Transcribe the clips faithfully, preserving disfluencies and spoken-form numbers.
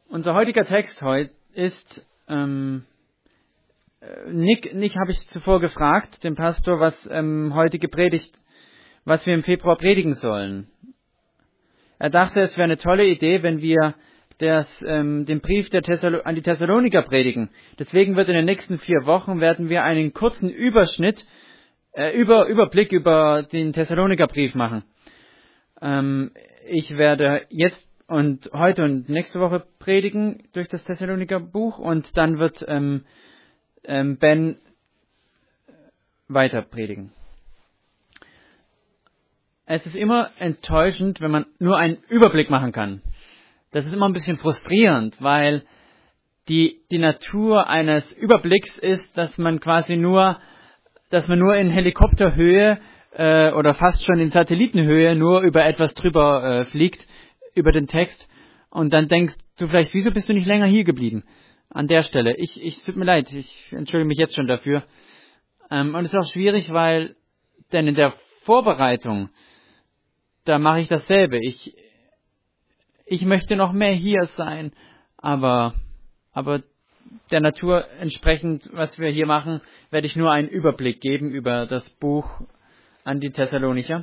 Unser heutiger Text heute ist, ähm, Nick, Nick habe ich zuvor gefragt, den Pastor, was ähm, heute gepredigt, was wir im Februar predigen sollen. Er dachte, es wäre eine tolle Idee, wenn wir das, ähm, den Brief der Thessalo- an die Thessaloniker predigen. Deswegen wird in den nächsten vier Wochen werden wir einen kurzen Überschnitt, äh, über, Überblick über den Thessalonikerbrief machen. Ähm, ich werde jetzt und heute und nächste Woche predigen durch das Thessaloniker Buch und dann wird ähm, ähm, Ben weiter predigen. Es ist immer enttäuschend, wenn man nur einen Überblick machen kann. Das ist immer ein bisschen frustrierend, weil die, die Natur eines Überblicks ist, dass man quasi nur, dass man nur in Helikopterhöhe äh, oder fast schon in Satellitenhöhe nur über etwas drüber äh, fliegt, über den Text, und dann denkst du vielleicht, wieso bist du nicht länger hier geblieben? An der Stelle. Ich, ich, tut mir leid, ich entschuldige mich jetzt schon dafür. Ähm, und es ist auch schwierig, weil, denn in der Vorbereitung, da mache ich dasselbe. Ich, ich möchte noch mehr hier sein, aber, aber der Natur entsprechend, was wir hier machen, werde ich nur einen Überblick geben über das Buch an die Thessalonicher.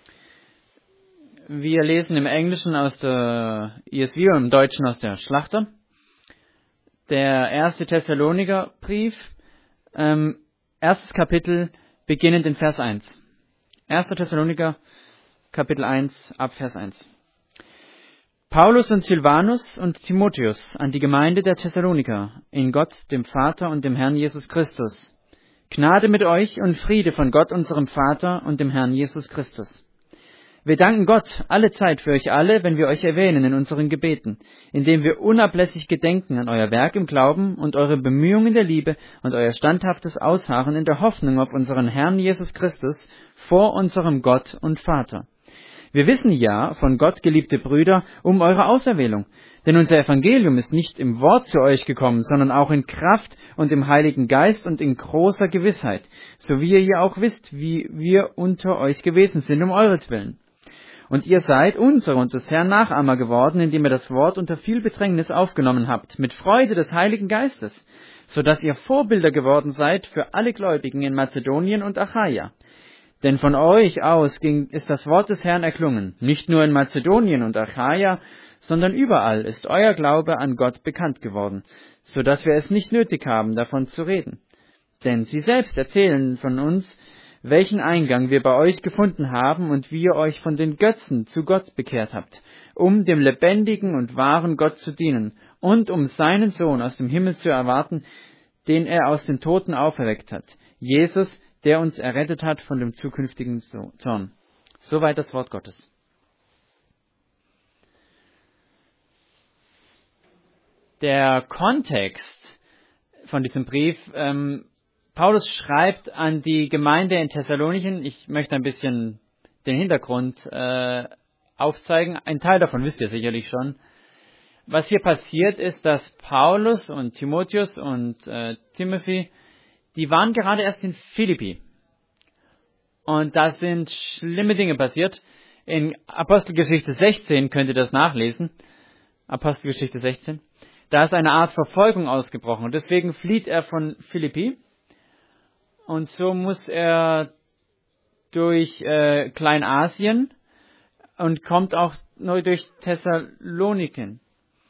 Wir lesen im Englischen aus der E S V und im Deutschen aus der Schlachter. Der erste Thessaloniker-Brief, ähm, erstes Kapitel, beginnend in Vers eins. erster Thessaloniker, Kapitel eins, ab Vers eins. Paulus und Silvanus und Timotheus an die Gemeinde der Thessaloniker, in Gott, dem Vater und dem Herrn Jesus Christus. Gnade mit euch und Friede von Gott, unserem Vater und dem Herrn Jesus Christus. Wir danken Gott alle Zeit für euch alle, wenn wir euch erwähnen in unseren Gebeten, indem wir unablässig gedenken an euer Werk im Glauben und eure Bemühungen der Liebe und euer standhaftes Ausharren in der Hoffnung auf unseren Herrn Jesus Christus vor unserem Gott und Vater. Wir wissen ja, von Gott, geliebte Brüder, um eure Auserwählung. Denn unser Evangelium ist nicht im Wort zu euch gekommen, sondern auch in Kraft und im Heiligen Geist und in großer Gewissheit, so wie ihr ja auch wisst, wie wir unter euch gewesen sind, um euretwillen. Und ihr seid unsere und des Herrn Nachahmer geworden, indem ihr das Wort unter viel Bedrängnis aufgenommen habt, mit Freude des Heiligen Geistes, so dass ihr Vorbilder geworden seid für alle Gläubigen in Mazedonien und Achaia. Denn von euch aus ging, ist das Wort des Herrn erklungen. Nicht nur in Mazedonien und Achaia, sondern überall ist euer Glaube an Gott bekannt geworden, so dass wir es nicht nötig haben, davon zu reden. Denn sie selbst erzählen von uns, welchen Eingang wir bei euch gefunden haben und wie ihr euch von den Götzen zu Gott bekehrt habt, um dem lebendigen und wahren Gott zu dienen und um seinen Sohn aus dem Himmel zu erwarten, den er aus den Toten auferweckt hat, Jesus, der uns errettet hat von dem zukünftigen Zorn. Soweit das Wort Gottes. Der Kontext von diesem Brief, ähm, Paulus schreibt an die Gemeinde in Thessalonischen. Ich möchte ein bisschen den Hintergrund äh, aufzeigen. Ein Teil davon wisst ihr sicherlich schon. Was hier passiert ist, dass Paulus und Timotheus und äh, Timothy, die waren gerade erst in Philippi. Und da sind schlimme Dinge passiert. In Apostelgeschichte sechzehn könnt ihr das nachlesen. Apostelgeschichte sechzehn. Da ist eine Art Verfolgung ausgebrochen. Und deswegen flieht er von Philippi. Und so muss er durch äh, Kleinasien und kommt auch neu durch Thessaloniken.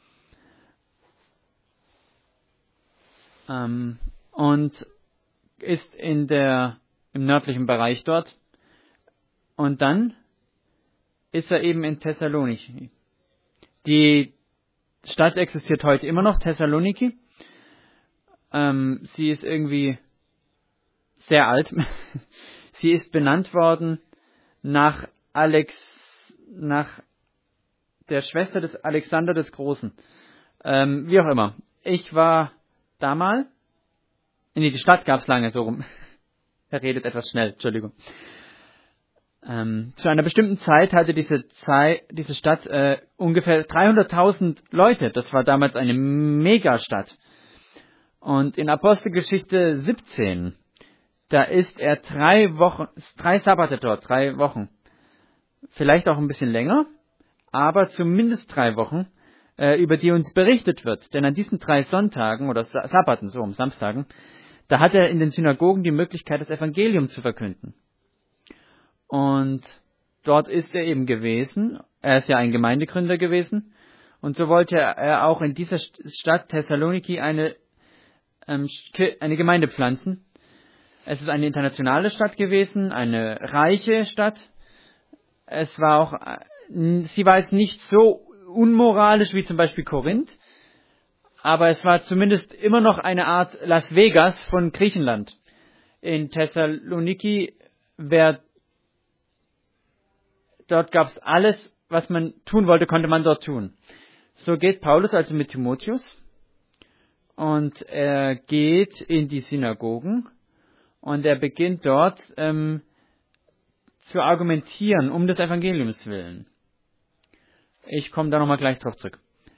Ähm, und ist in der, im nördlichen Bereich dort. Und dann ist er eben in Thessaloniki. Die Stadt existiert heute immer noch, Thessaloniki. Ähm, sie ist irgendwie sehr alt. Sie ist benannt worden nach Alex, nach der Schwester des Alexander des Großen. Ähm, wie auch immer. Ich war da mal. Nee, die Stadt gab es lange, so rum. Er redet etwas schnell, Entschuldigung. Ähm, zu einer bestimmten Zeit hatte diese, Zeit, diese Stadt äh, ungefähr dreihunderttausend Leute. Das war damals eine Megastadt. Und in Apostelgeschichte siebzehn, da ist er drei Wochen, drei Sabbate dort, drei Wochen. Vielleicht auch ein bisschen länger, aber zumindest drei Wochen äh, über die uns berichtet wird. Denn an diesen drei Sonntagen oder Sa- Sabbaten, so um Samstagen, da hat er in den Synagogen die Möglichkeit, das Evangelium zu verkünden. Und dort ist er eben gewesen. Er ist ja ein Gemeindegründer gewesen. Und so wollte er auch in dieser Stadt Thessaloniki eine, ähm, eine Gemeinde pflanzen. Es ist eine internationale Stadt gewesen, eine reiche Stadt. Es war auch, sie war jetzt nicht so unmoralisch wie zum Beispiel Korinth, aber es war zumindest immer noch eine Art Las Vegas von Griechenland. In Thessaloniki, wer, dort gab es alles, was man tun wollte, konnte man dort tun. So geht Paulus also mit Timotheus und er geht in die Synagogen und er beginnt dort ähm, zu argumentieren um des Evangeliums willen. Ich komme da nochmal gleich drauf zurück.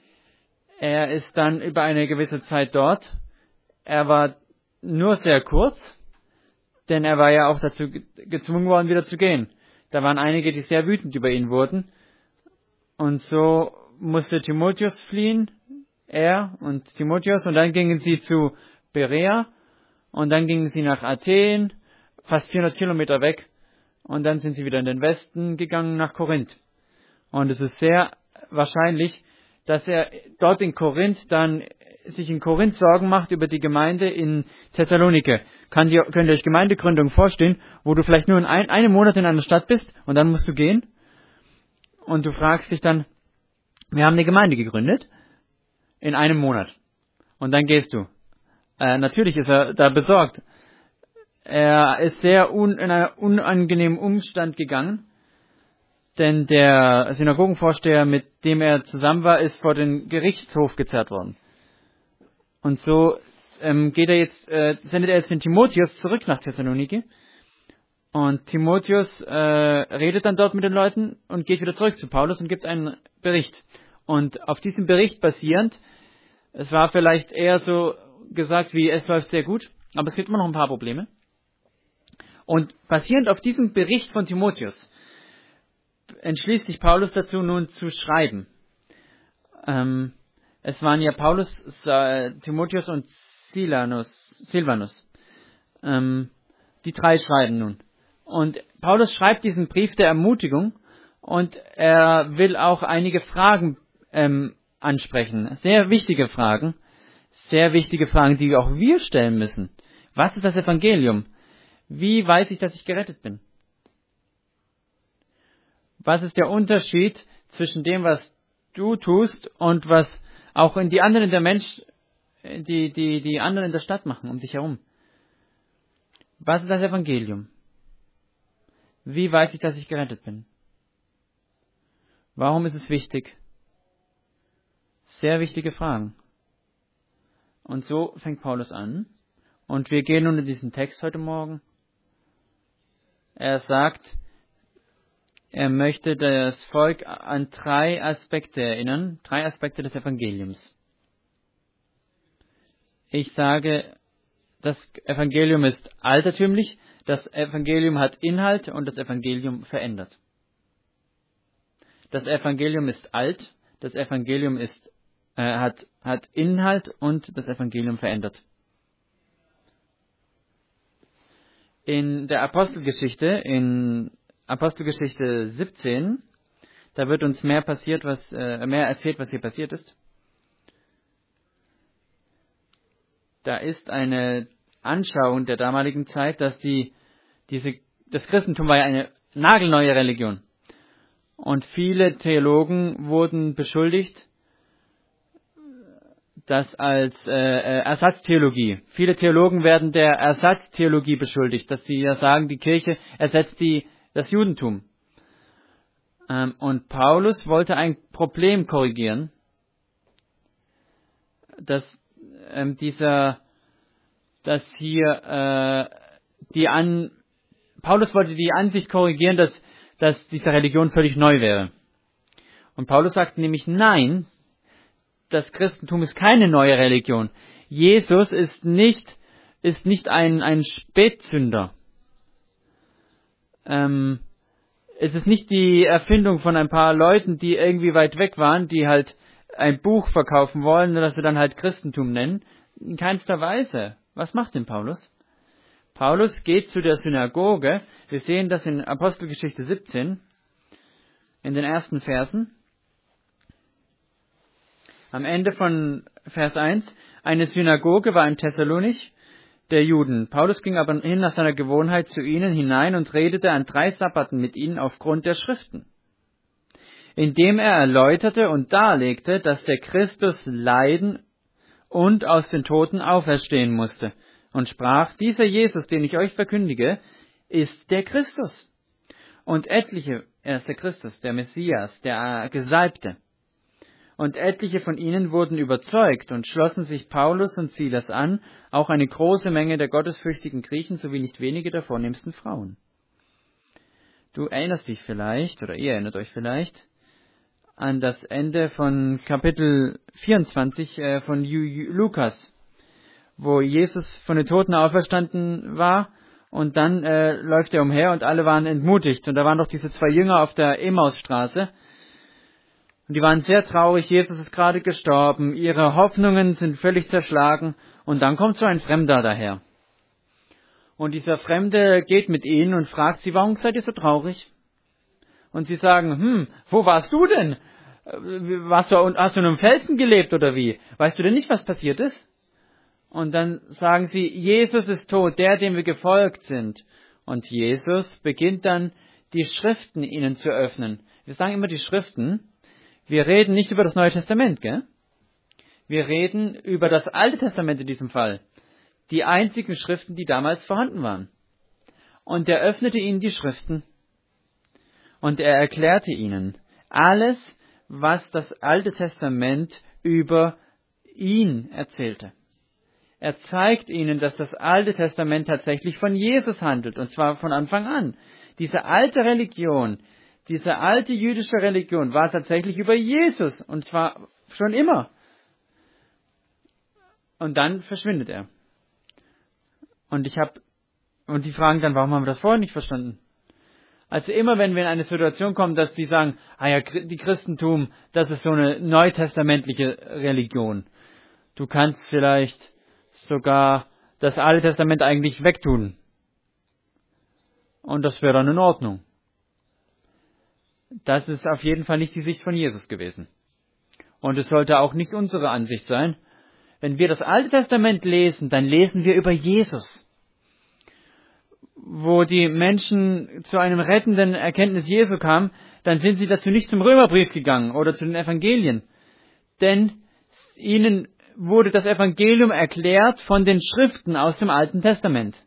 Er ist dann über eine gewisse Zeit dort. Er war nur sehr kurz, denn er war ja auch dazu gezwungen worden, wieder zu gehen. Da waren einige, die sehr wütend über ihn wurden. Und so musste Timotheus fliehen, er und Timotheus, und dann gingen sie zu Berea, und dann gingen sie nach Athen, fast vierhundert Kilometer weg, und dann sind sie wieder in den Westen gegangen, nach Korinth. Und es ist sehr wahrscheinlich, dass er dort in Korinth dann sich in Korinth Sorgen macht über die Gemeinde in Thessalonike. Kann dir, könnt ihr euch Gemeindegründung vorstellen, wo du vielleicht nur in ein, einem Monat in einer Stadt bist und dann musst du gehen? Und du fragst dich dann, wir haben eine Gemeinde gegründet in einem Monat. Und dann gehst du. Äh, natürlich ist er da besorgt. Er ist sehr un, in einen unangenehmen Umstand gegangen, denn der Synagogenvorsteher, mit dem er zusammen war, ist vor den Gerichtshof gezerrt worden. Und so ähm, geht er jetzt, äh, sendet er jetzt den Timotheus zurück nach Thessaloniki. Und Timotheus äh, redet dann dort mit den Leuten und geht wieder zurück zu Paulus und gibt einen Bericht. Und auf diesem Bericht basierend, es war vielleicht eher so gesagt wie, es läuft sehr gut, aber es gibt immer noch ein paar Probleme. Und basierend auf diesem Bericht von Timotheus entschließt sich Paulus dazu, nun zu schreiben. Ähm, es waren ja Paulus, äh, Timotheus und Silanus, Silvanus. Ähm, die drei schreiben nun. Und Paulus schreibt diesen Brief der Ermutigung und er will auch einige Fragen ähm, ansprechen. Sehr wichtige Fragen. Sehr wichtige Fragen, die auch wir stellen müssen. Was ist das Evangelium? Wie weiß ich, dass ich gerettet bin? Was ist der Unterschied zwischen dem, was du tust und was auch in die anderen der Mensch, die, die, die anderen in der Stadt machen, um dich herum? Was ist das Evangelium? Wie weiß ich, dass ich gerettet bin? Warum ist es wichtig? Sehr wichtige Fragen. Und so fängt Paulus an. Und wir gehen nun in diesen Text heute Morgen. Er sagt, er möchte das Volk an drei Aspekte erinnern, drei Aspekte des Evangeliums. Ich sage, das Evangelium ist altertümlich, das Evangelium hat Inhalt und das Evangelium verändert. Das Evangelium ist alt, das Evangelium ist, äh, hat, hat Inhalt und das Evangelium verändert. In der Apostelgeschichte, in Apostelgeschichte siebzehn, da wird uns mehr passiert, was äh, mehr erzählt, was hier passiert ist. Da ist eine Anschauung der damaligen Zeit, dass die diese das Christentum war ja eine nagelneue Religion und viele Theologen wurden beschuldigt, das als äh, Ersatztheologie. Viele Theologen werden der Ersatztheologie beschuldigt, dass sie ja sagen, die Kirche ersetzt die das Judentum. Ähm, und Paulus wollte ein Problem korrigieren, dass ähm, dieser, dass hier äh, die an Paulus wollte die Ansicht korrigieren, dass dass diese Religion völlig neu wäre. Und Paulus sagt nämlich nein. Das Christentum ist keine neue Religion. Jesus ist nicht, ist nicht ein, ein Spätzünder. Ähm, es ist nicht die Erfindung von ein paar Leuten, die irgendwie weit weg waren, die halt ein Buch verkaufen wollen, das wir dann halt Christentum nennen. In keinster Weise. Was macht denn Paulus? Paulus geht zu der Synagoge. Wir sehen das in Apostelgeschichte siebzehn, in den ersten Versen. Am Ende von Vers eins. Eine Synagoge war in Thessalonich der Juden. Paulus ging aber hin nach seiner Gewohnheit zu ihnen hinein und redete an drei Sabbaten mit ihnen aufgrund der Schriften, indem er erläuterte und darlegte, dass der Christus leiden und aus den Toten auferstehen musste, und sprach: Dieser Jesus, den ich euch verkündige, ist der Christus. Und etliche, er ist der Christus, der Messias, der Gesalbte. Und etliche von ihnen wurden überzeugt und schlossen sich Paulus und Silas an, auch eine große Menge der gottesfürchtigen Griechen sowie nicht wenige der vornehmsten Frauen. Du erinnerst dich vielleicht, oder ihr erinnert euch vielleicht, an das Ende von Kapitel vierundzwanzig äh, von Lukas, wo Jesus von den Toten auferstanden war, und dann äh, läuft er umher und alle waren entmutigt. Und da waren doch diese zwei Jünger auf der Emmausstraße. Und die waren sehr traurig, Jesus ist gerade gestorben, ihre Hoffnungen sind völlig zerschlagen, und dann kommt so ein Fremder daher. Und dieser Fremde geht mit ihnen und fragt sie: Warum seid ihr so traurig? Und sie sagen: Hm, wo warst du denn? Warst du, hast du in einem Felsen gelebt oder wie? Weißt du denn nicht, was passiert ist? Und dann sagen sie: Jesus ist tot, der, dem wir gefolgt sind. Und Jesus beginnt dann, die Schriften ihnen zu öffnen. Wir sagen immer die Schriften. Wir reden nicht über das Neue Testament, gell? Wir reden über das Alte Testament in diesem Fall. Die einzigen Schriften, die damals vorhanden waren. Und er öffnete ihnen die Schriften. Und er erklärte ihnen alles, was das Alte Testament über ihn erzählte. Er zeigt ihnen, dass das Alte Testament tatsächlich von Jesus handelt, und zwar von Anfang an. Diese alte Religion, diese alte jüdische Religion war tatsächlich über Jesus, und zwar schon immer. Und dann verschwindet er. Und ich habe, und die fragen dann: Warum haben wir das vorher nicht verstanden? Also immer, wenn wir in eine Situation kommen, dass die sagen: Ah ja, die Christentum, das ist so eine neutestamentliche Religion. Du kannst vielleicht sogar das Alte Testament eigentlich wegtun. Und das wäre dann in Ordnung. Das ist auf jeden Fall nicht die Sicht von Jesus gewesen. Und es sollte auch nicht unsere Ansicht sein. Wenn wir das Alte Testament lesen, dann lesen wir über Jesus. Wo die Menschen zu einem rettenden Erkenntnis Jesu kamen, dann sind sie dazu nicht zum Römerbrief gegangen oder zu den Evangelien. Denn ihnen wurde das Evangelium erklärt von den Schriften aus dem Alten Testament.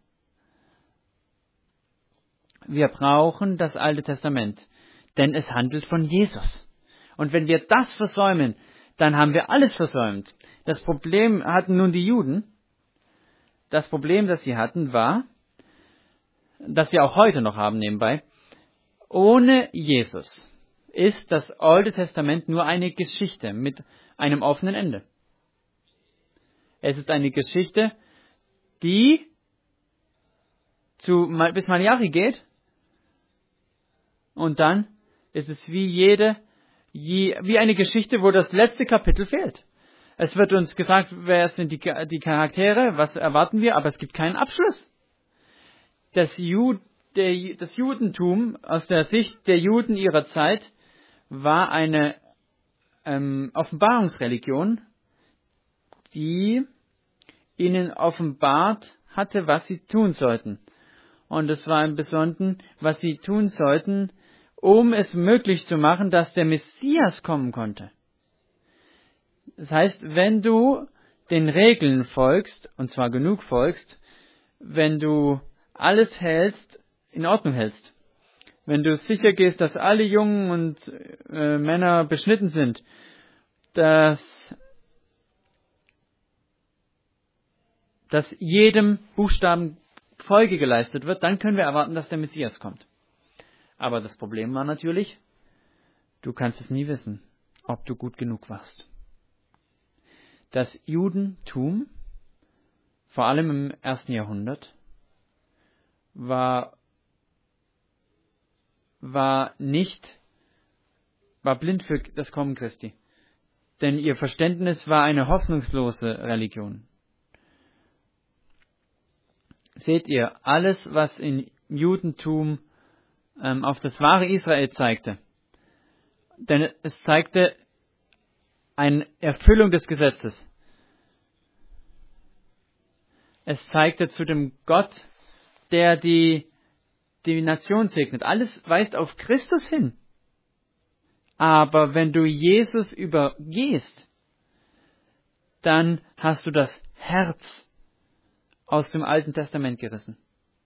Wir brauchen das Alte Testament, denn es handelt von Jesus. Und wenn wir das versäumen, dann haben wir alles versäumt. Das Problem hatten nun die Juden. Das Problem, das sie hatten, war, das sie auch heute noch haben nebenbei: Ohne Jesus ist das Alte Testament nur eine Geschichte mit einem offenen Ende. Es ist eine Geschichte, die zu, bis Malachi geht, und dann ist es wie jede, wie eine Geschichte, wo das letzte Kapitel fehlt. Es wird uns gesagt, wer sind die, die Charaktere, was erwarten wir, aber es gibt keinen Abschluss. Das, Ju, der, das Judentum aus der Sicht der Juden ihrer Zeit war eine ähm, Offenbarungsreligion, die ihnen offenbart hatte, was sie tun sollten. Und es war im Besonderen, was sie tun sollten, um es möglich zu machen, dass der Messias kommen konnte. Das heißt, wenn du den Regeln folgst, und zwar genug folgst, wenn du alles hältst, in Ordnung hältst, wenn du sicher gehst, dass alle Jungen und äh, Männer beschnitten sind, dass, dass jedem Buchstaben Folge geleistet wird, dann können wir erwarten, dass der Messias kommt. Aber das Problem war natürlich, du kannst es nie wissen, ob du gut genug warst. Das Judentum, vor allem im ersten Jahrhundert, war, war nicht, war blind für das Kommen Christi. denn ihr Verständnis war eine hoffnungslose Religion. Seht ihr, alles, was im Judentum ähm, auf das wahre Israel zeigte, denn es zeigte eine Erfüllung des Gesetzes. Es zeigte zu dem Gott, der die, die Nation segnet. Alles weist auf Christus hin. Aber wenn du Jesus übergehst, dann hast du das Herz aus dem Alten Testament gerissen.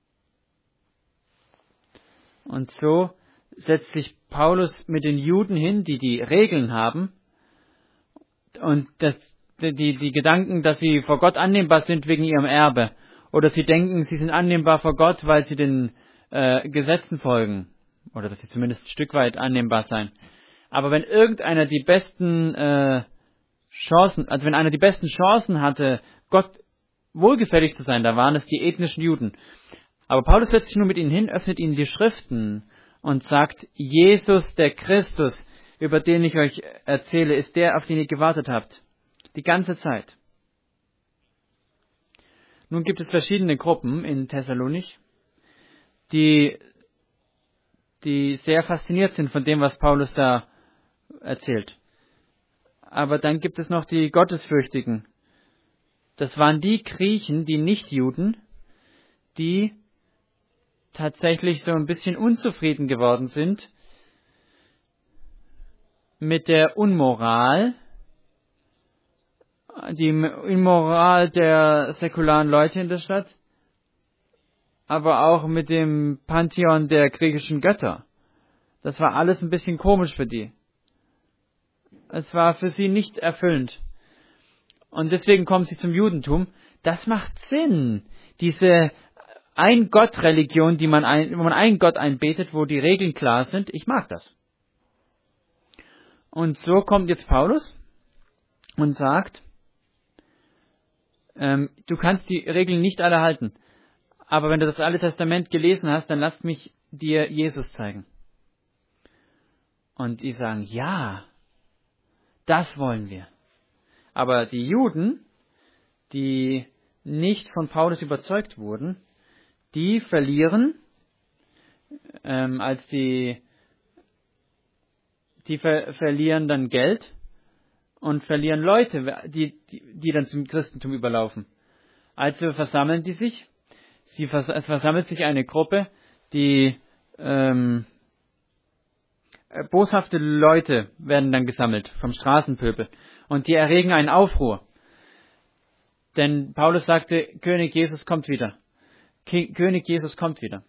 Und so setzt sich Paulus mit den Juden hin, die die Regeln haben, und das, die, die Gedanken, dass sie vor Gott annehmbar sind wegen ihrem Erbe. Oder sie denken, sie sind annehmbar vor Gott, weil sie den äh, Gesetzen folgen. Oder dass sie zumindest ein Stück weit annehmbar sein. Aber wenn irgendeiner die besten äh, Chancen, also wenn einer die besten Chancen hatte, Gott wohlgefällig zu sein, da waren es die ethnischen Juden. Aber Paulus setzt sich nur mit ihnen hin, öffnet ihnen die Schriften und sagt, Jesus, der Christus, über den ich euch erzähle, ist der, auf den ihr gewartet habt. Die ganze Zeit. Nun gibt es verschiedene Gruppen in Thessalonich, die, die sehr fasziniert sind von dem, was Paulus da erzählt. Aber dann gibt es noch die Gottesfürchtigen. Das waren die Griechen, die Nichtjuden, die tatsächlich so ein bisschen unzufrieden geworden sind mit der Unmoral, die Unmoral der säkularen Leute in der Stadt, aber auch mit dem Pantheon der griechischen Götter. Das war alles ein bisschen komisch für die. Es war für sie nicht erfüllend. Und deswegen kommen sie zum Judentum. Das macht Sinn. Diese Ein-Gott-Religion, die man ein, wo man einen Gott einbetet, wo die Regeln klar sind. Ich mag das. Und so kommt jetzt Paulus und sagt, ähm, du kannst die Regeln nicht alle halten. Aber wenn du das Alte Testament gelesen hast, dann lass mich dir Jesus zeigen. Und die sagen, ja, das wollen wir. Aber die Juden, die nicht von Paulus überzeugt wurden, die verlieren, ähm, als die, die ver- verlieren dann Geld und verlieren Leute, die, die, die dann zum Christentum überlaufen. Also versammeln die sich, sie vers- es versammelt sich eine Gruppe, die ähm, boshafte Leute werden dann gesammelt vom Straßenpöbel und die erregen einen Aufruhr. Denn Paulus sagte, König Jesus kommt wieder. Ki- König Jesus kommt wieder.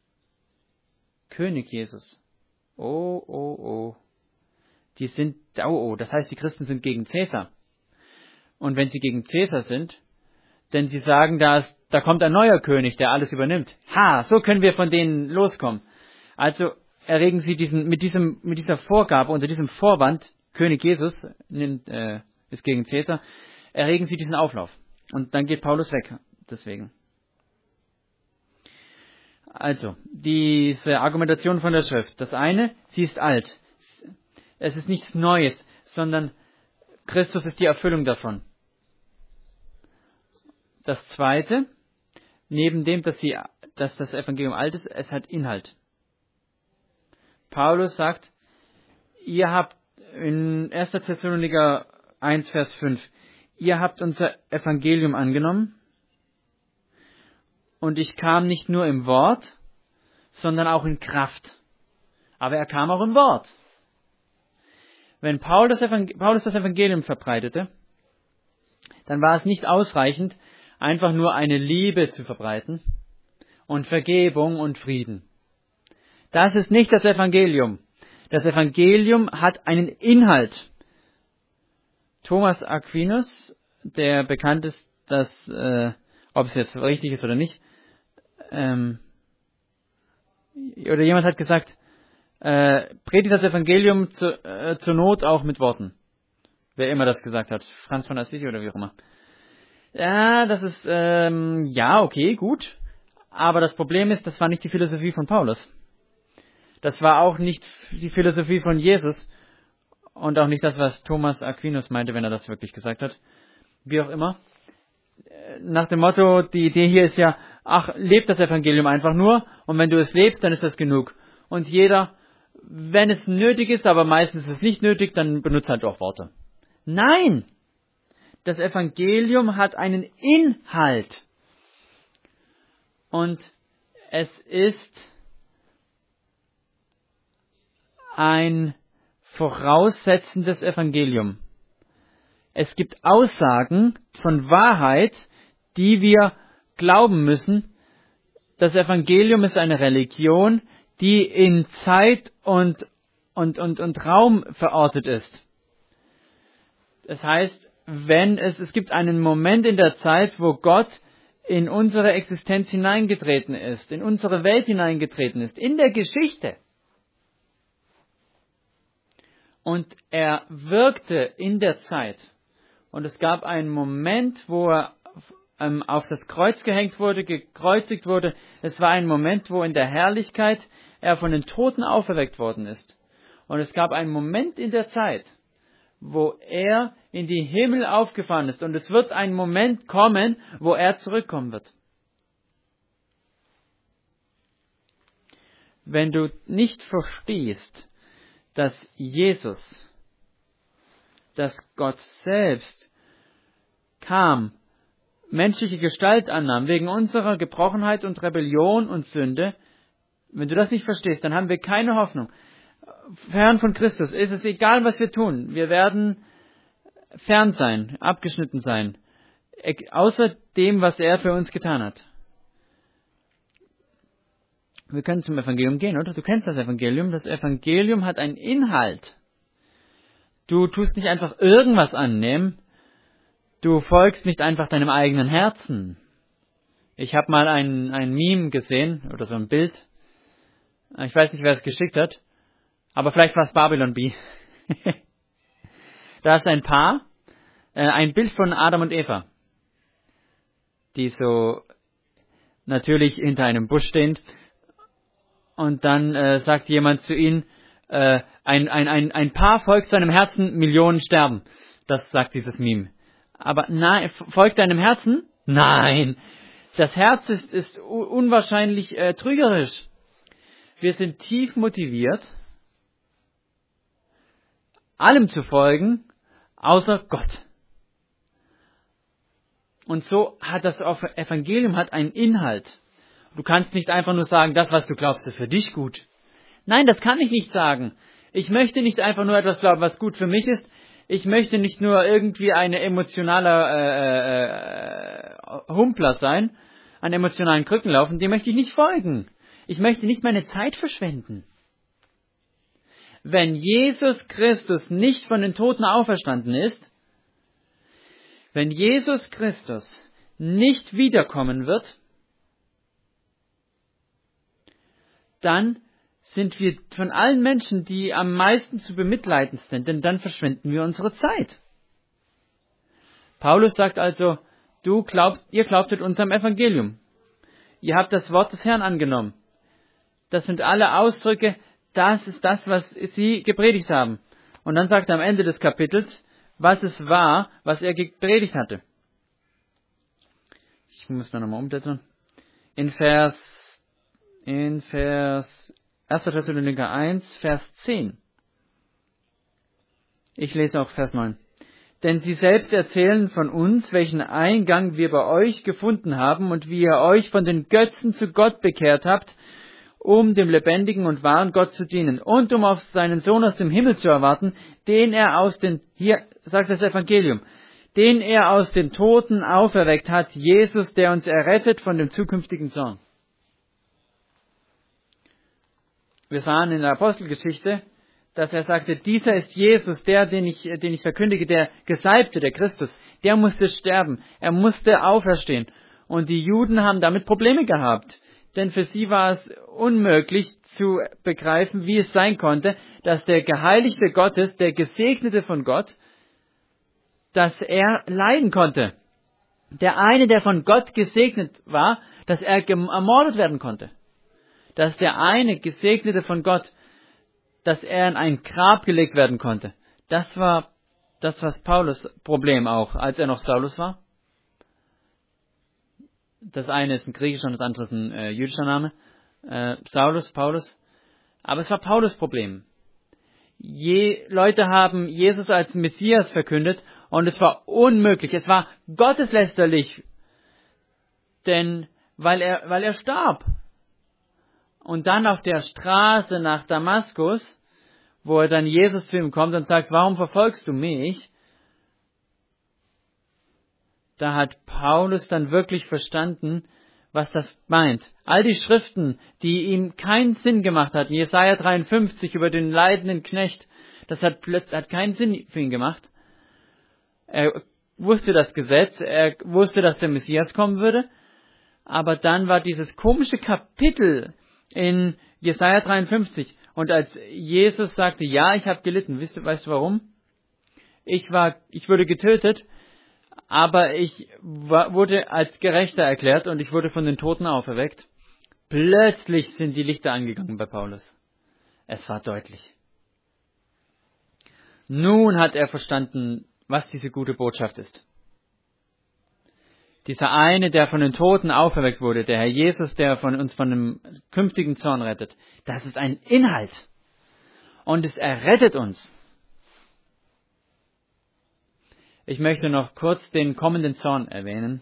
König Jesus. Oh, oh, oh. Die sind, oh, oh, das heißt, die Christen sind gegen Cäsar. Und wenn sie gegen Cäsar sind, denn sie sagen, da, ist, da kommt ein neuer König, der alles übernimmt. Ha, so können wir von denen loskommen. Also erregen sie diesen, mit diesem, mit dieser Vorgabe, unter diesem Vorwand, König Jesus nimmt, äh, ist gegen Cäsar, erregen sie diesen Auflauf. Und dann geht Paulus weg, deswegen. Also, diese Argumentation von der Schrift. Das eine, sie ist alt. Es ist nichts Neues, sondern Christus ist die Erfüllung davon. Das zweite, neben dem, dass, sie, dass das Evangelium alt ist, es hat Inhalt. Paulus sagt, ihr habt in erster Thessalonicher eins, Vers fünf, ihr habt unser Evangelium angenommen und ich kam nicht nur im Wort, sondern auch in Kraft. Aber er kam auch im Wort. Wenn Paulus das Evangel- Paulus das Evangelium verbreitete, dann war es nicht ausreichend, einfach nur eine Liebe zu verbreiten und Vergebung und Frieden. Das ist nicht das Evangelium. Das Evangelium hat einen Inhalt. Thomas Aquinas, der bekannt ist, dass, äh, ob es jetzt richtig ist oder nicht, ähm, oder jemand hat gesagt, äh, predigt das Evangelium zu, äh, zur Not auch mit Worten. Wer immer das gesagt hat. Franz von Assisi oder wie auch immer. Ja, das ist, ähm, ja, okay, gut. Aber das Problem ist, das war nicht die Philosophie von Paulus. Das war auch nicht die Philosophie von Jesus. und auch nicht das, was Thomas Aquinas meinte, wenn er das wirklich gesagt hat. Wie auch immer. Nach dem Motto, die Idee hier ist ja, ach, lebt das Evangelium einfach nur und wenn du es lebst, dann ist das genug. Und jeder, wenn es nötig ist, aber meistens ist es nicht nötig, dann benutzt halt auch Worte. Nein! Das Evangelium hat einen Inhalt. Und es ist ein voraussetzendes Evangelium. Es gibt Aussagen von Wahrheit, die wir glauben müssen. Das Evangelium ist eine Religion, die in Zeit und, und, und, und Raum verortet ist. Das heißt, wenn es, es gibt einen Moment in der Zeit, wo Gott in unsere Existenz hineingetreten ist, in unsere Welt hineingetreten ist, in der Geschichte. Und er wirkte in der Zeit. Und es gab einen Moment, wo er ähm, auf das Kreuz gehängt wurde, gekreuzigt wurde. Es war ein Moment, wo in der Herrlichkeit er von den Toten auferweckt worden ist. Und es gab einen Moment in der Zeit, wo er in die Himmel aufgefahren ist. Und es wird ein Moment kommen, wo er zurückkommen wird. Wenn du nicht verstehst, dass Jesus, dass Gott selbst kam, menschliche Gestalt annahm, wegen unserer Gebrochenheit und Rebellion und Sünde, wenn du das nicht verstehst, dann haben wir keine Hoffnung. Fern von Christus ist es egal, was wir tun. Wir werden fern sein, abgeschnitten sein, außer dem, was er für uns getan hat. Wir können zum Evangelium gehen, oder? Du kennst das Evangelium. Das Evangelium hat einen Inhalt. Du tust nicht einfach irgendwas annehmen. Du folgst nicht einfach deinem eigenen Herzen. Ich habe mal ein, ein Meme gesehen, oder so ein Bild. Ich weiß nicht, wer es geschickt hat. Aber vielleicht war es Babylon Bee. Da ist ein Paar, äh, ein Bild von Adam und Eva, die so natürlich hinter einem Busch stehen. Und dann äh, sagt jemand zu ihnen, äh, ein, ein, ein, ein Paar folgt seinem Herzen, Millionen sterben. Das sagt dieses Meme. Aber nein, folgt deinem Herzen? Nein. Das Herz ist, ist unwahrscheinlich äh, trügerisch. Wir sind tief motiviert, allem zu folgen, außer Gott. Und so hat das Evangelium hat einen Inhalt. Du kannst nicht einfach nur sagen, das, was du glaubst, ist für dich gut. Nein, das kann ich nicht sagen. Ich möchte nicht einfach nur etwas glauben, was gut für mich ist. Ich möchte nicht nur irgendwie eine emotionaler äh, äh, Humpler sein, an emotionalen Krücken laufen. Dem möchte ich nicht folgen. Ich möchte nicht meine Zeit verschwenden. Wenn Jesus Christus nicht von den Toten auferstanden ist, wenn Jesus Christus nicht wiederkommen wird, dann sind wir von allen Menschen, die am meisten zu bemitleiden sind, denn dann verschwenden wir unsere Zeit. Paulus sagt also, du glaubt, ihr glaubtet unserem Evangelium. Ihr habt das Wort des Herrn angenommen. Das sind alle Ausdrücke, das ist das, was sie gepredigt haben. Und dann sagt er am Ende des Kapitels, was es war, was er gepredigt hatte. Ich muss da nochmal umblättern. In Vers In Vers erster Thessaloniker eins, Vers zehn. Ich lese auch Vers neun. Denn sie selbst erzählen von uns, welchen Eingang wir bei euch gefunden haben und wie ihr euch von den Götzen zu Gott bekehrt habt, um dem lebendigen und wahren Gott zu dienen und um auf seinen Sohn aus dem Himmel zu erwarten, den er aus den, hier sagt das Evangelium, den er aus den Toten auferweckt hat, Jesus, der uns errettet von dem zukünftigen Zorn. Wir sahen in der Apostelgeschichte, dass er sagte, dieser ist Jesus, der, den ich, den ich verkündige, der Gesalbte, der Christus. Der musste sterben, er musste auferstehen. Und die Juden haben damit Probleme gehabt. Denn für sie war es unmöglich zu begreifen, wie es sein konnte, dass der Geheiligte Gottes, der Gesegnete von Gott, dass er leiden konnte. Der eine, der von Gott gesegnet war, dass er ermordet werden konnte. Dass der eine Gesegnete von Gott, dass er in ein Grab gelegt werden konnte. Das war das, was Paulus Problem auch, als er noch Saulus war. Das eine ist ein griechischer und das andere ist ein äh, jüdischer Name. Äh, Saulus, Paulus. Aber es war Paulus Problem. Je, Leute haben Jesus als Messias verkündet und es war unmöglich. Es war gotteslästerlich, denn weil er, weil er starb. Und dann auf der Straße nach Damaskus, wo er dann Jesus zu ihm kommt und sagt, warum verfolgst du mich? Da hat Paulus dann wirklich verstanden, was das meint. All die Schriften, die ihm keinen Sinn gemacht hatten, Jesaja dreiundfünfzig über den leidenden Knecht, das hat, hat keinen Sinn für ihn gemacht. Er wusste das Gesetz, er wusste, dass der Messias kommen würde, aber dann war dieses komische Kapitel in Jesaja dreiundfünfzig, und als Jesus sagte, ja, ich habe gelitten, weißt du, weißt du warum? Ich war, ich wurde getötet, aber ich war, wurde als Gerechter erklärt und ich wurde von den Toten auferweckt. Plötzlich sind die Lichter angegangen bei Paulus. Es war deutlich. Nun hat er verstanden, was diese gute Botschaft ist. Dieser eine, der von den Toten auferweckt wurde, der Herr Jesus, der von uns von einem künftigen Zorn rettet, das ist ein Inhalt. Und es errettet uns. Ich möchte noch kurz den kommenden Zorn erwähnen.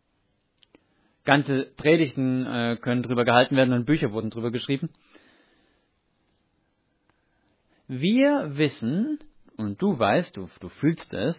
Ganze Predigten äh, können drüber gehalten werden und Bücher wurden drüber geschrieben. Wir wissen, und du weißt, du, du fühlst es,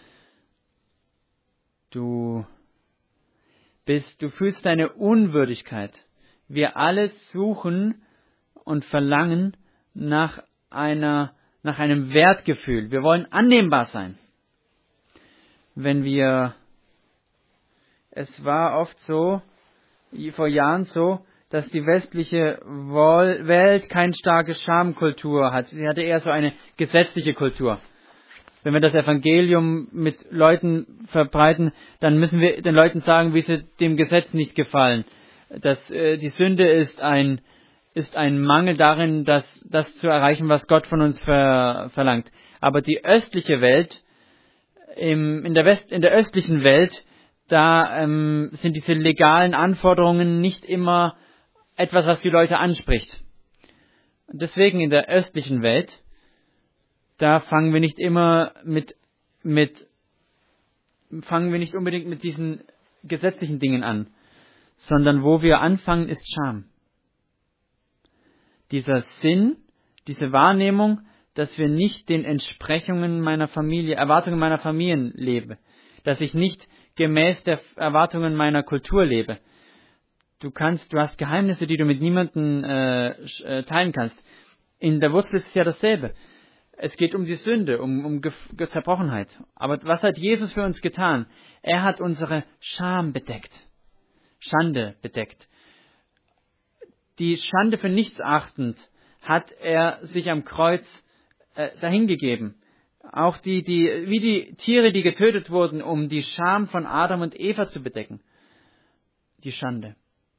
du bist, du fühlst deine Unwürdigkeit. Wir alle suchen und verlangen nach einer, nach einem Wertgefühl. Wir wollen annehmbar sein. Wenn wir, es war oft so, vor Jahren so, dass die westliche Welt keine starke Schamkultur hat. Sie hatte eher so eine gesetzliche Kultur. Wenn wir das Evangelium mit Leuten verbreiten, dann müssen wir den Leuten sagen, wie sie dem Gesetz nicht gefallen. Dass äh, die Sünde ist ein ist ein Mangel darin, das das zu erreichen, was Gott von uns ver, verlangt. Aber die östliche Welt, im, in der West in der östlichen Welt, da ähm, sind diese legalen Anforderungen nicht immer etwas, was die Leute anspricht. Und deswegen in der östlichen Welt, da fangen wir nicht immer mit, mit, fangen wir nicht unbedingt mit diesen gesetzlichen Dingen an, sondern wo wir anfangen, ist Scham. Dieser Sinn, diese Wahrnehmung, dass wir nicht den Entsprechungen meiner Familie, Erwartungen meiner Familien lebe, dass ich nicht gemäß der Erwartungen meiner Kultur lebe. Du kannst, du hast Geheimnisse, die du mit niemandem äh, teilen kannst. In der Wurzel ist es ja dasselbe. Es geht um die Sünde, um, um Ge- Zerbrochenheit. Aber was hat Jesus für uns getan? Er hat unsere Scham bedeckt. Schande bedeckt. Die Schande für nichts achtend hat er sich am Kreuz äh, dahingegeben. Auch die, die, wie die Tiere, die getötet wurden, um die Scham von Adam und Eva zu bedecken. Die Schande.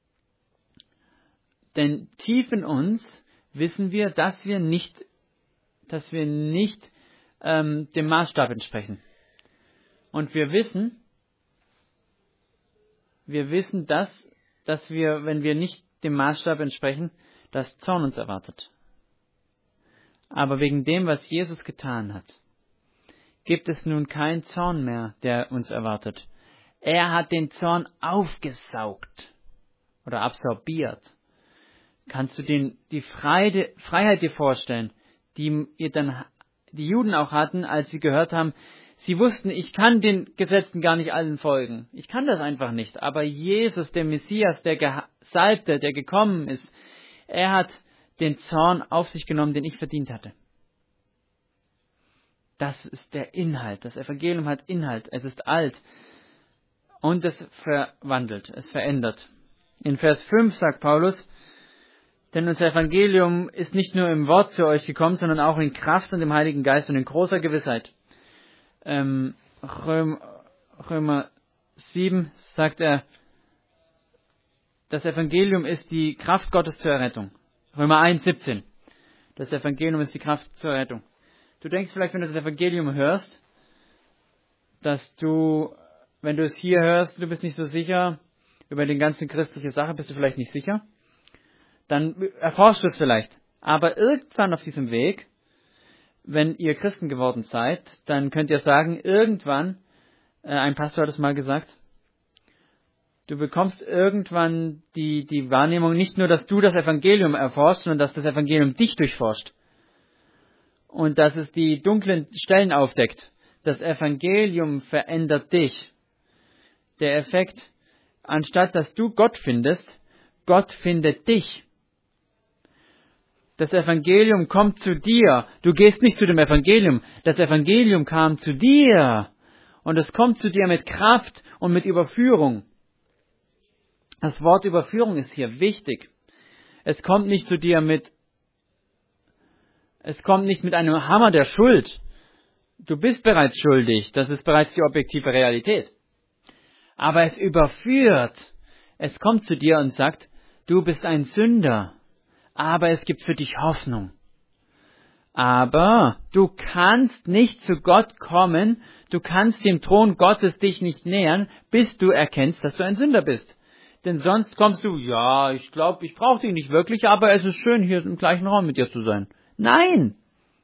Denn tief in uns wissen wir, dass wir nicht, dass wir nicht ähm, dem Maßstab entsprechen. Und wir wissen, wir wissen, dass, dass wir, wenn wir nicht dem Maßstab entsprechen, dass Zorn uns erwartet. Aber wegen dem, was Jesus getan hat, gibt es nun keinen Zorn mehr, der uns erwartet. Er hat den Zorn aufgesaugt oder absorbiert. Kannst du den, die Freude, Freiheit dir vorstellen, die ihr dann, die Juden auch hatten, als sie gehört haben, sie wussten, ich kann den Gesetzen gar nicht allen folgen. Ich kann das einfach nicht. Aber Jesus, der Messias, der Gesalbte, der gekommen ist, er hat den Zorn auf sich genommen, den ich verdient hatte. Das ist der Inhalt. Das Evangelium hat Inhalt. Es ist alt. Und es verwandelt. Es verändert. In Vers fünf sagt Paulus, denn unser Evangelium ist nicht nur im Wort zu euch gekommen, sondern auch in Kraft und im Heiligen Geist und in großer Gewissheit. Ähm, Römer, Römer sieben sagt er, das Evangelium ist die Kraft Gottes zur Errettung. Römer eins, siebzehn. Das Evangelium ist die Kraft zur Errettung. Du denkst vielleicht, wenn du das Evangelium hörst, dass du, wenn du es hier hörst, du bist nicht so sicher, über die ganze christliche Sache bist du vielleicht nicht sicher, dann erforscht du es vielleicht. Aber irgendwann auf diesem Weg, wenn ihr Christen geworden seid, dann könnt ihr sagen, irgendwann, äh, ein Pastor hat es mal gesagt, du bekommst irgendwann die, die Wahrnehmung, nicht nur, dass du das Evangelium erforscht, sondern dass das Evangelium dich durchforscht. Und dass es die dunklen Stellen aufdeckt. Das Evangelium verändert dich. Der Effekt, anstatt dass du Gott findest, Gott findet dich. Das Evangelium kommt zu dir. Du gehst nicht zu dem Evangelium. Das Evangelium kam zu dir. Und es kommt zu dir mit Kraft und mit Überführung. Das Wort Überführung ist hier wichtig. Es kommt nicht zu dir mit, es kommt nicht mit einem Hammer der Schuld. Du bist bereits schuldig. Das ist bereits die objektive Realität. Aber es überführt. Es kommt zu dir und sagt, du bist ein Sünder. Aber es gibt für dich Hoffnung. Aber du kannst nicht zu Gott kommen, du kannst dem Thron Gottes dich nicht nähern, bis du erkennst, dass du ein Sünder bist. Denn sonst kommst du, ja, ich glaube, ich brauche dich nicht wirklich, aber es ist schön, hier im gleichen Raum mit dir zu sein. Nein!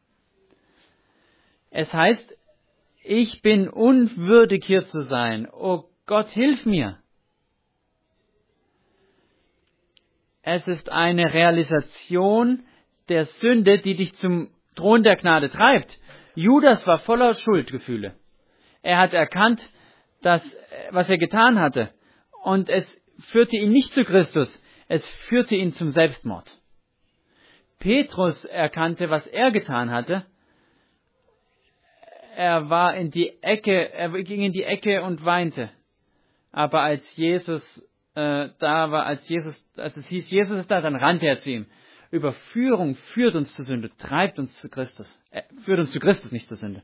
Es heißt, ich bin unwürdig hier zu sein. Oh Gott, hilf mir! Es ist eine Realisation der Sünde, die dich zum Thron der Gnade treibt. Judas war voller Schuldgefühle. Er hat erkannt, dass, was er getan hatte. Und es führte ihn nicht zu Christus, es führte ihn zum Selbstmord. Petrus erkannte, was er getan hatte. Er war in die Ecke, er ging in die Ecke und weinte. Aber als Jesus äh, da war, als Jesus, als es hieß, Jesus ist da, dann rannte er zu ihm. Überführung führt uns zur Sünde, treibt uns zu Christus, äh, führt uns zu Christus, nicht zur Sünde.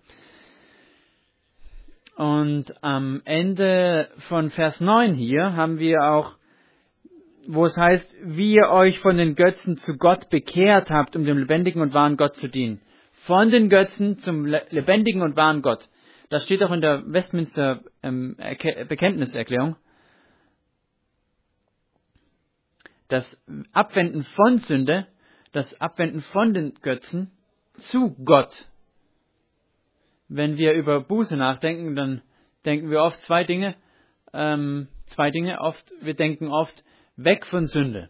Und am Ende von Vers neun hier haben wir auch, wo es heißt, wie ihr euch von den Götzen zu Gott bekehrt habt, um dem lebendigen und wahren Gott zu dienen. Von den Götzen zum lebendigen und wahren Gott. Das steht auch in der Westminster ähm, Bekenntniserklärung. Das Abwenden von Sünde, das Abwenden von den Götzen zu Gott. Wenn wir über Buße nachdenken, dann denken wir oft zwei Dinge. Ähm, zwei Dinge. Oft, wir denken oft weg von Sünde.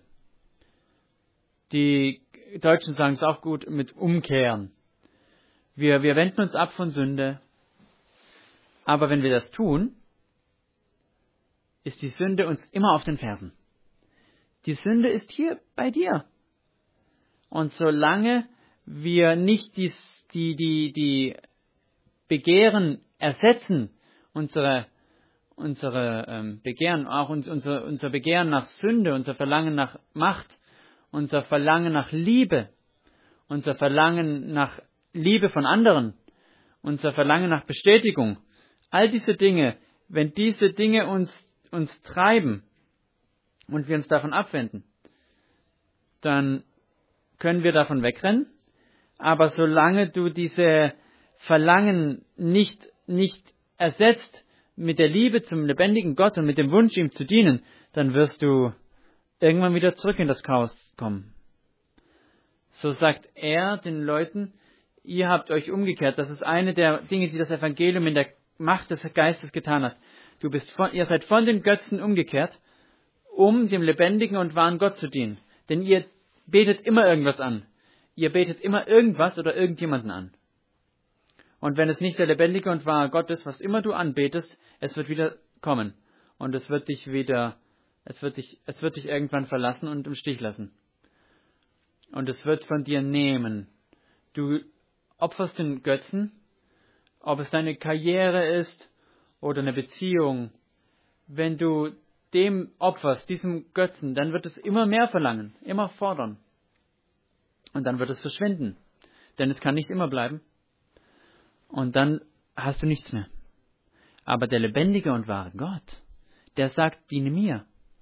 Die Deutschen sagen es auch gut mit umkehren. Wir, wir wenden uns ab von Sünde. Aber wenn wir das tun, ist die Sünde uns immer auf den Fersen. Die Sünde ist hier bei dir. Und solange wir nicht die, die, die, die Begehren ersetzen, unsere, unsere ähm, Begehren, auch uns, unser, unser Begehren nach Sünde, unser Verlangen nach Macht, unser Verlangen nach Liebe, unser Verlangen nach Liebe von anderen, unser Verlangen nach Bestätigung, all diese Dinge, wenn diese Dinge uns, uns treiben und wir uns davon abwenden, dann können wir davon wegrennen. Aber solange du diese Verlangen nicht, nicht ersetzt mit der Liebe zum lebendigen Gott und mit dem Wunsch, ihm zu dienen, dann wirst du irgendwann wieder zurück in das Chaos kommen. So sagt er den Leuten, ihr habt euch umgekehrt. Das ist eine der Dinge, die das Evangelium in der Macht des Geistes getan hat. Du bist von, ihr seid von den Götzen umgekehrt, um dem lebendigen und wahren Gott zu dienen. Denn ihr betet immer irgendwas an. Ihr betet immer irgendwas oder irgendjemanden an. Und wenn es nicht der lebendige und wahre Gott ist, was immer du anbetest, es wird wieder kommen. Und es wird dich wieder, es wird dich, es wird dich irgendwann verlassen und im Stich lassen. Und es wird von dir nehmen. Du opferst den Götzen, ob es deine Karriere ist oder eine Beziehung. Wenn du dem opferst, diesem Götzen, dann wird es immer mehr verlangen, immer fordern. Und dann wird es verschwinden. Denn es kann nicht immer bleiben. Und dann hast du nichts mehr. Aber der lebendige und wahre Gott, der sagt, diene mir.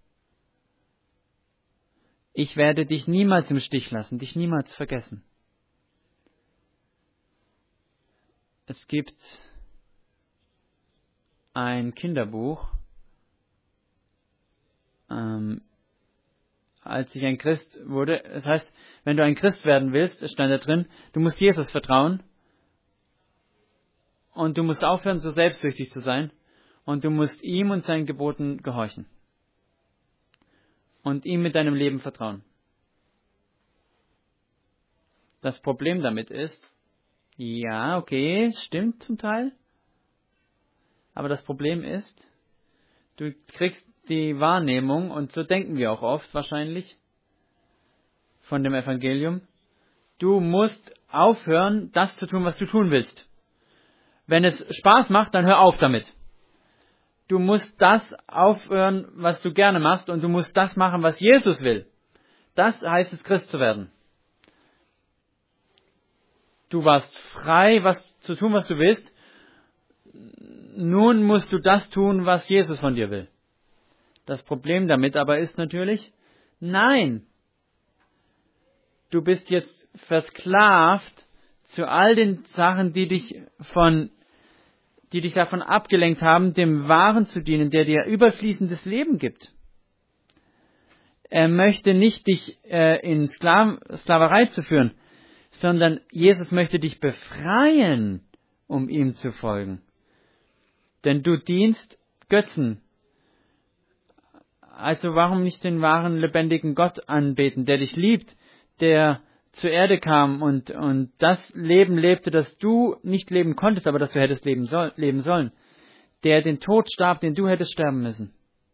Ich werde dich niemals im Stich lassen, dich niemals vergessen. Es gibt ein Kinderbuch, ähm, als ich ein Christ wurde. Das heißt, wenn du ein Christ werden willst, stand da drin, du musst Jesus vertrauen und du musst aufhören, so selbstsüchtig zu sein und du musst ihm und seinen Geboten gehorchen und ihm mit deinem Leben vertrauen. Das Problem damit ist, ja, okay, stimmt zum Teil, aber das Problem ist, du kriegst die Wahrnehmung, und so denken wir auch oft wahrscheinlich, von dem Evangelium, du musst aufhören, das zu tun, was du tun willst. Wenn es Spaß macht, dann hör auf damit. Du musst das aufhören, was du gerne machst, und du musst das machen, was Jesus will. Das heißt es, Christ zu werden. Du warst frei, was zu tun, was du willst. Nun musst du das tun, was Jesus von dir will. Das Problem damit aber ist natürlich, nein, du bist jetzt versklavt zu all den Sachen, die dich von, die dich davon abgelenkt haben, dem Wahren zu dienen, der dir überfließendes Leben gibt. Er möchte nicht dich äh, in Sklav- Sklaverei zu führen, sondern Jesus möchte dich befreien, um ihm zu folgen. Denn du dienst Götzen. Also warum nicht den wahren, lebendigen Gott anbeten, der dich liebt, der zur Erde kam und, und das Leben lebte, das du nicht leben konntest, aber das du hättest leben, soll, leben sollen. Der den Tod starb, den du hättest sterben müssen.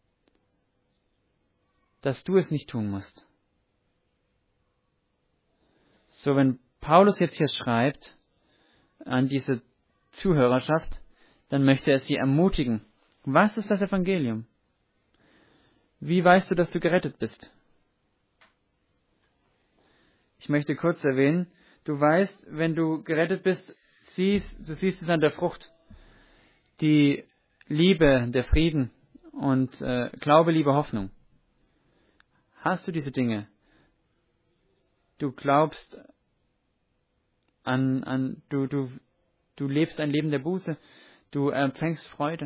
Dass du es nicht tun musst. So, wenn Paulus jetzt hier schreibt an diese Zuhörerschaft, dann möchte er sie ermutigen. Was ist das Evangelium? Wie weißt du, dass du gerettet bist? Ich möchte kurz erwähnen, du weißt, wenn du gerettet bist, siehst, du siehst es an der Frucht. Die Liebe, der Frieden und äh, Glaube, Liebe, Hoffnung. Hast du diese Dinge? Du glaubst an, an du, du, du lebst ein Leben der Buße, du empfängst Freude.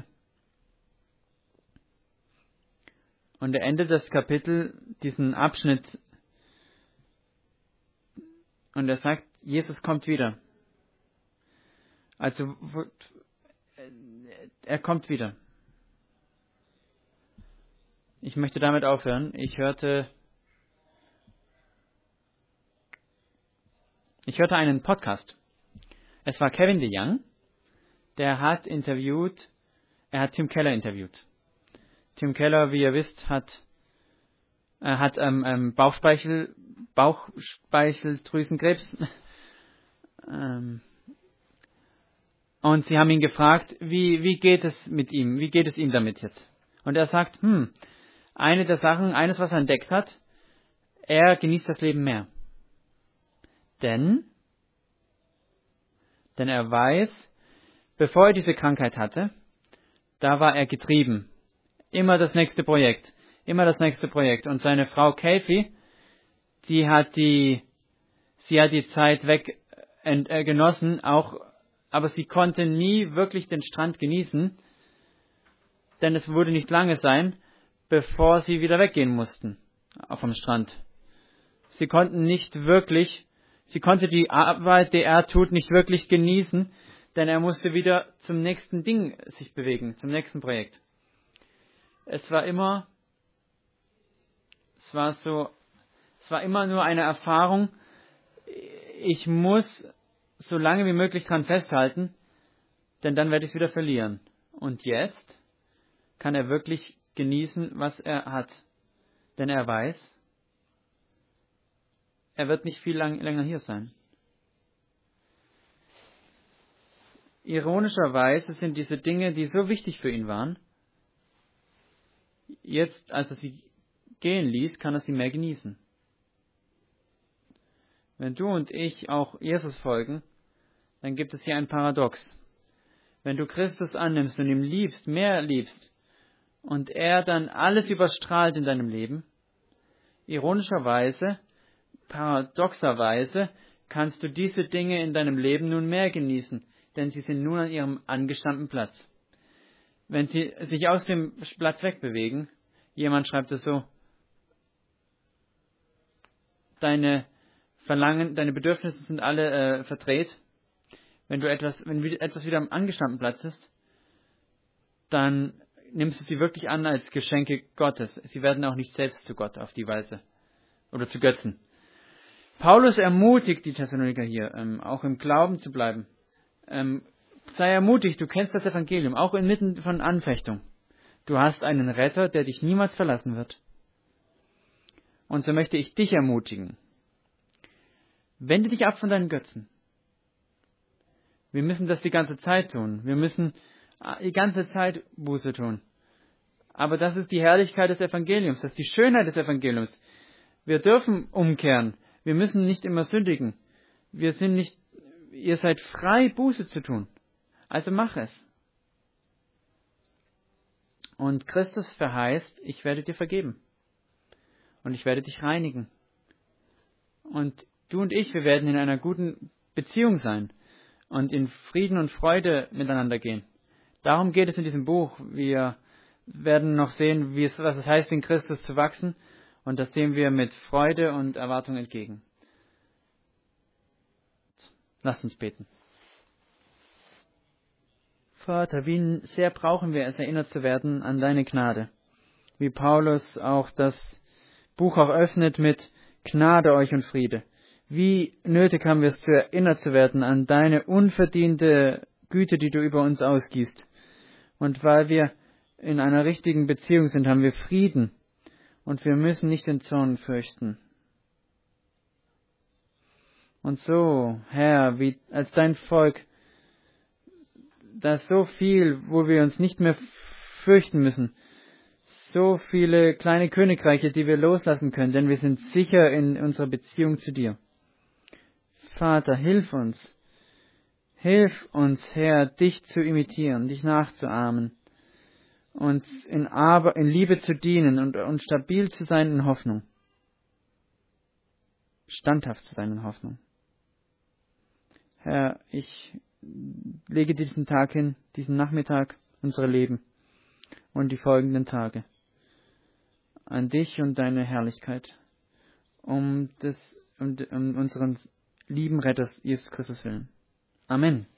Und er endet das Kapitel, diesen Abschnitt, und er sagt, Jesus kommt wieder. Also, er kommt wieder. Ich möchte damit aufhören. Ich hörte, ich hörte einen Podcast. Es war Kevin DeYoung, der hat interviewt, er hat Tim Keller interviewt. Tim Keller, wie ihr wisst, hat, er hat ähm, ähm, Bauchspeichel, Bauchspeicheldrüsenkrebs. ähm, und sie haben ihn gefragt, wie, wie geht es mit ihm, wie geht es ihm damit jetzt? Und er sagt, hm, eine der Sachen, eines, was er entdeckt hat, er genießt das Leben mehr. Denn, denn er weiß, bevor er diese Krankheit hatte, da war er getrieben. Immer das nächste Projekt. Immer das nächste Projekt. Und seine Frau Kathy, die hat die, sie hat die Zeit weg ent, äh, genossen, auch, aber sie konnte nie wirklich den Strand genießen, denn es würde nicht lange sein, bevor sie wieder weggehen mussten vom Strand. Sie konnten nicht wirklich, sie konnte die Arbeit, die er tut, nicht wirklich genießen, denn er musste wieder zum nächsten Ding sich bewegen, zum nächsten Projekt. Es war immer, es war so, es war immer nur eine Erfahrung, ich muss so lange wie möglich dran festhalten, denn dann werde ich es wieder verlieren. Und jetzt kann er wirklich genießen, was er hat. Denn er weiß, er wird nicht viel lang, länger hier sein. Ironischerweise sind diese Dinge, die so wichtig für ihn waren, jetzt, als er sie gehen ließ, kann er sie mehr genießen. Wenn du und ich auch Jesus folgen, dann gibt es hier ein Paradox. Wenn du Christus annimmst und ihm liebst, mehr liebst, und er dann alles überstrahlt in deinem Leben, ironischerweise, paradoxerweise, kannst du diese Dinge in deinem Leben nun mehr genießen. denn sie sind nun an ihrem angestammten Platz. Wenn sie sich aus dem Platz wegbewegen, jemand schreibt es so, deine Verlangen, deine Bedürfnisse sind alle äh, verdreht. Wenn du etwas, wenn etwas wieder am angestammten Platz ist, dann nimmst du sie wirklich an als Geschenke Gottes. Sie werden auch nicht selbst zu Gott auf die Weise oder zu Götzen. Paulus ermutigt die Thessaloniker hier, ähm, auch im Glauben zu bleiben. Ähm, sei ermutigt, du kennst das Evangelium, auch inmitten von Anfechtung. Du hast einen Retter, der dich niemals verlassen wird. Und so möchte ich dich ermutigen. Wende dich ab von deinen Götzen. Wir müssen das die ganze Zeit tun. Wir müssen die ganze Zeit Buße tun. Aber das ist die Herrlichkeit des Evangeliums, das ist die Schönheit des Evangeliums. Wir dürfen umkehren. Wir müssen nicht immer sündigen. Wir sind nicht, ihr seid frei, Buße zu tun. Also mach es. Und Christus verheißt, ich werde dir vergeben. Und ich werde dich reinigen. Und du und ich, wir werden in einer guten Beziehung sein und in Frieden und Freude miteinander gehen. Darum geht es in diesem Buch. Wir werden noch sehen, wie es, was es heißt, in Christus zu wachsen. Und das sehen wir mit Freude und Erwartung entgegen. Lasst uns beten. Vater, wie sehr brauchen wir es, erinnert zu werden an deine Gnade. Wie Paulus auch das Buch auch öffnet mit Gnade euch und Friede. Wie nötig haben wir es, zu erinnert zu werden an deine unverdiente Güte, die du über uns ausgießt. Und weil wir in einer richtigen Beziehung sind, haben wir Frieden. Und wir müssen nicht den Zorn fürchten. Und so, Herr, wie als dein Volk, da ist so viel, wo wir uns nicht mehr fürchten müssen. So viele kleine Königreiche, die wir loslassen können, denn wir sind sicher in unserer Beziehung zu dir. Vater, hilf uns. Hilf uns, Herr, dich zu imitieren, dich nachzuahmen. Und in, Aber, in Liebe zu dienen und, und stabil zu sein in Hoffnung. Standhaft zu sein in Hoffnung. Herr, ich lege dir diesen Tag hin, diesen Nachmittag, unser Leben und die folgenden Tage an dich und deine Herrlichkeit, um, des, um, um unseren lieben Retters Jesus Christus willen. Amen.